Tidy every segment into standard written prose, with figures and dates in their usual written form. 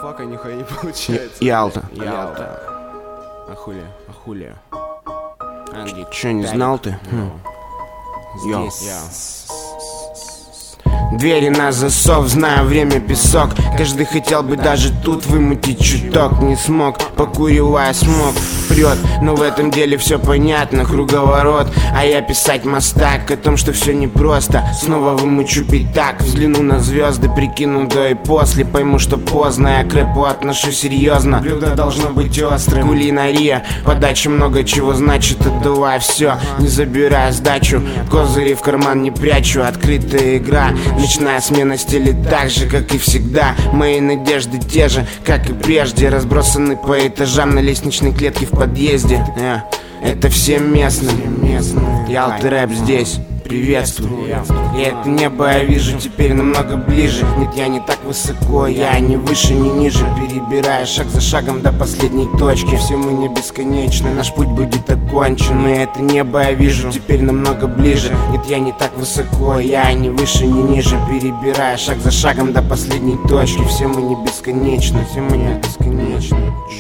фака нихуя не получается. Ялта. А хули? Андрей, Чё, не знал ты? Йоу. Здесь. Двери на засов, знаю, время песок. Каждый хотел бы даже тут вымутить чуток. Не смог, покуривая смог вперед. Но в этом деле все понятно, круговорот. А я писать мастак о том, что все непросто. Снова вымучу пятак, взгляну на звезды, прикину до и после. Пойму, что поздно, я к рэпу отношусь серьезно. Блюдо должно быть острым, кулинария. Подача много чего значит, отдувай все. Не забирай сдачу, козыри в карман не прячу. Открытая игра, ночная смена стиля так же, как и всегда. Мои надежды те же, как и прежде. Разбросаны по этажам на лестничной клетке в подъезде. Это всем местным. Ялта рэп здесь. Приветствую. И это небо я вижу теперь намного ближе. Нет, я не так высоко, я не выше, не ниже. Перебирая шаг за шагом до последней точки. Все мы не бесконечны, наш путь будет окончен. И это небо я вижу теперь намного ближе. Нет, я не так высоко, я не выше, не ниже. Перебирая шаг за шагом до последней точки. Все мы не бесконечны, все мы не бесконечны.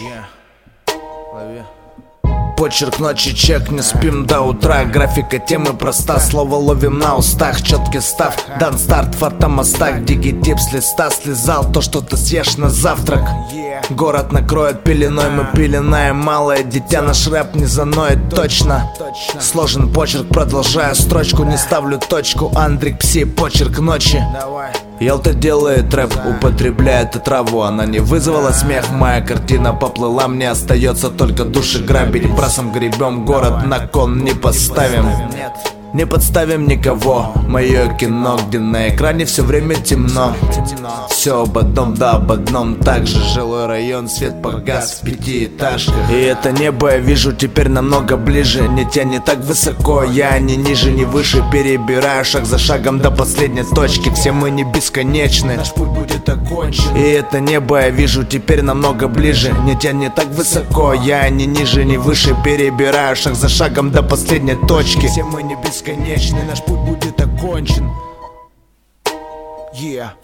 Почерк ночи, чек, не спим до утра. Графика темы проста, слово ловим на устах. Четкий став, дан старт, фотомостак. Дикий тип с листа слезал то, что ты съешь на завтрак. Город накроет пеленой, мы пеленаем малое дитя. Наш рэп не заноет точно. Сложен почерк, продолжаю строчку, не ставлю точку. Андрик, пси, почерк ночи. Ялта делает рэп, употребляет отраву. Она не вызвала смех, моя картина поплыла. Мне остается только души грабить. Брасом гребем, город на кон не поставим. Не подставим никого. Мое кино, где на экране все время темно. Все об одном, да об одном. Также жилой район, свет погас в пятиэтажках. И это небо я вижу теперь намного ближе. Не тянет так высоко, я не ниже, не выше. Перебираю шаг за шагом до последней точки. Все мы не бесконечны, наш путь будет окончен. И это небо я вижу теперь намного ближе. Не тянет так высоко, я не ниже, не выше. Перебираю шаг за шагом до последней точки. Все мы не бесконечны, наш путь будет окончен. Yeah.